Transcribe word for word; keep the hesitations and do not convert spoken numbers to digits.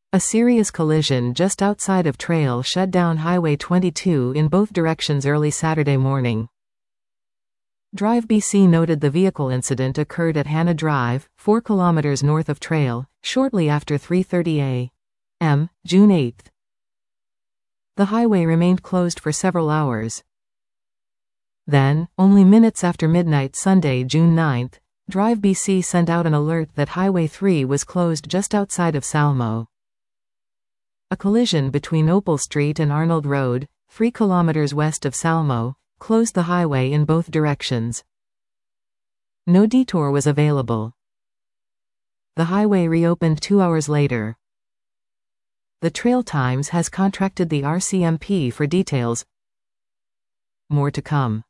A serious collision just outside of Trail shut down Highway twenty-two in both directions early Saturday morning. Drive B C noted the vehicle incident occurred at Hannah Drive, four kilometers north of Trail, shortly after three thirty a m, June eighth. The highway remained closed for several hours. Then, only minutes after midnight Sunday, June ninth, Drive B C sent out an alert that Highway three was closed just outside of Salmo. A collision between Opal Street and Arnold Road, three kilometers west of Salmo, closed the highway in both directions. No detour was available. The highway reopened two hours later. The Trail Times has contacted the R C M P for details. More to come.